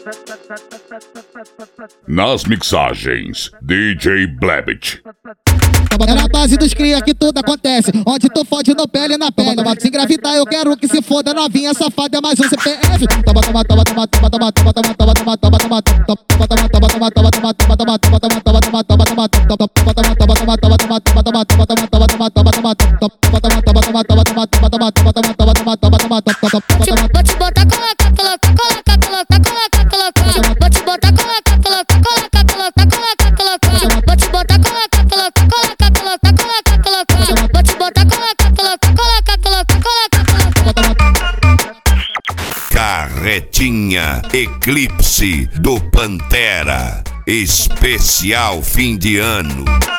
Nas mixagens, DJ Blebit. É na base dos cria que tudo acontece. Onde tu fode no pele na pele. Se engravidar eu quero que se foda novinha safada. É mais um CPF. Vou te botar Carretinha Eclipse do Pantera, especial fim de ano.